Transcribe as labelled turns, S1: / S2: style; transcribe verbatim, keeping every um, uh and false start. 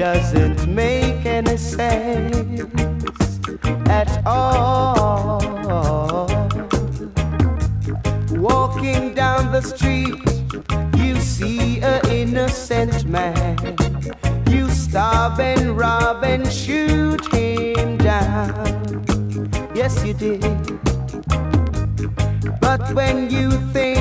S1: doesn't make any sense at all. Walking down the street, you see an innocent man. You stop and rob and shoot him down. Yes, you did. But when you think